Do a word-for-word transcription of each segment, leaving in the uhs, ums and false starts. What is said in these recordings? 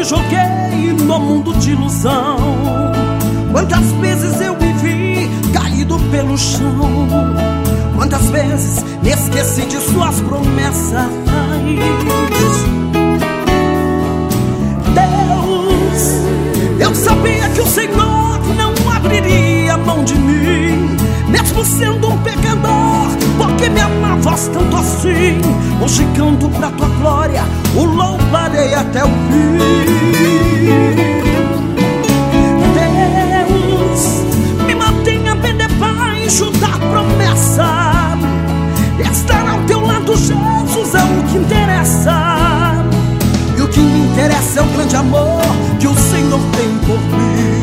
joguei no mundo de ilusão. Quantas vezes eu me vi caído pelo chão. Quantas vezes me esqueci de suas promessas. Deus, eu sabia que o Senhor não abriria mão de mim, mesmo sendo um pecador, porque me amavas tanto assim. Hoje canto pra tua glória, o louvarei até o fim. Deus, me mantenha bem debaixo da promessa. Estar ao teu lado, Jesus, é o que interessa. E o que me interessa é o grande amor que o Senhor tem por mim.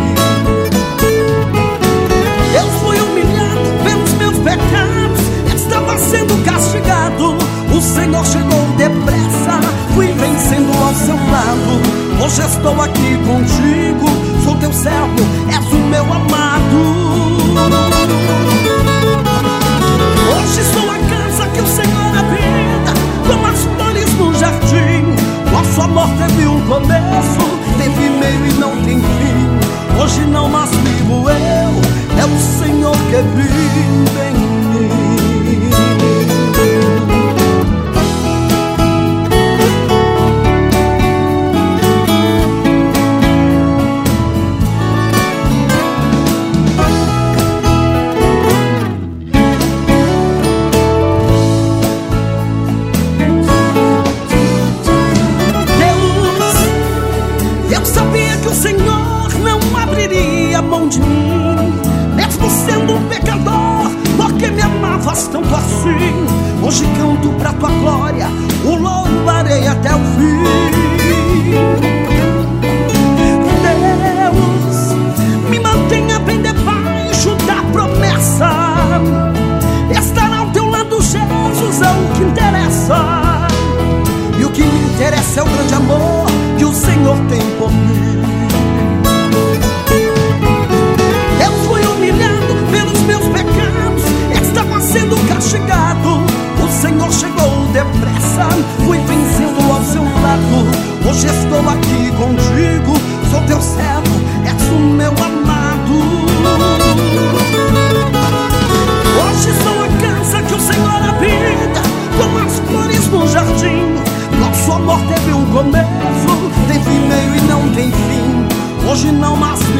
Eu fui humilhado pelos meus pecados, estava sendo castigado. O Senhor chegou depressa, fui vencendo ao seu lado. Hoje estou aqui contigo, sou teu servo, és o meu amado. Hoje sou a casa que o Senhor habita, com as flores no jardim. Nosso amor teve um começo, teve meio e não tem fim. Hoje não mais vivo eu, é o Senhor que vive em mim. De mim, mesmo sendo um pecador, porque me amavas tanto assim. Hoje canto pra tua glória, o louvarei até o fim. Deus, me mantenha bem debaixo da promessa. Estar ao teu lado, Jesus, é o que interessa. E o que me interessa é o grande amor que o Senhor tem por mim. Castigado, o Senhor chegou depressa, fui vencendo ao seu lado. Hoje estou aqui contigo, sou teu servo, és o meu amado. Hoje sou a casa que o Senhor habita, com as flores no jardim. Nosso amor teve um começo, teve meio e não tem fim. Hoje não mais